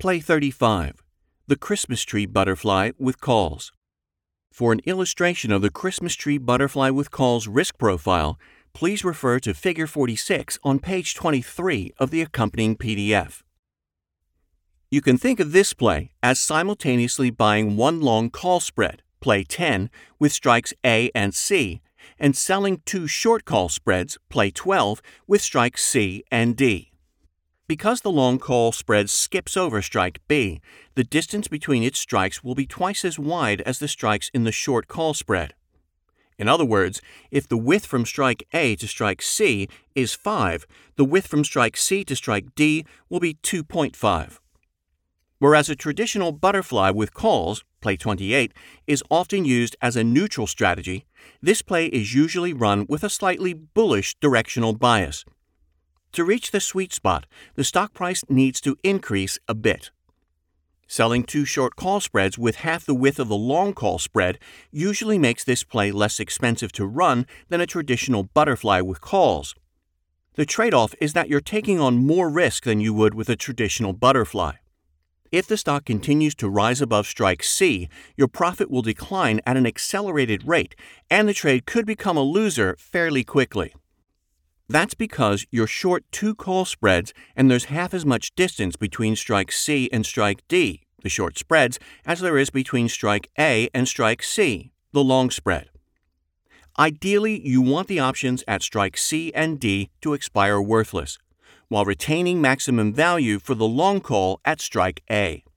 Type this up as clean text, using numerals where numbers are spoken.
Play 35. The Christmas Tree Butterfly with Calls. For an illustration of the Christmas Tree Butterfly with Calls risk profile, please refer to Figure 46 on page 23 of the accompanying PDF. You can think of this play as simultaneously buying one long call spread, play 10, with strikes A and C, and selling two short call spreads, play 12, with strikes C and D. Because the long call spread skips over strike B, the distance between its strikes will be twice as wide as the strikes in the short call spread. In other words, if the width from strike A to strike C is 5, the width from strike C to strike D will be 2.5. Whereas a traditional butterfly with calls, play 28, is often used as a neutral strategy, this play is usually run with a slightly bullish directional bias. To reach the sweet spot, the stock price needs to increase a bit. Selling two short call spreads with half the width of the long call spread usually makes this play less expensive to run than a traditional butterfly with calls. The trade-off is that you're taking on more risk than you would with a traditional butterfly. If the stock continues to rise above strike C, your profit will decline at an accelerated rate, and the trade could become a loser fairly quickly. That's because you're short two call spreads and there's half as much distance between strike C and strike D, the short spreads, as there is between strike A and strike C, the long spread. Ideally, you want the options at strike C and D to expire worthless, while retaining maximum value for the long call at strike A.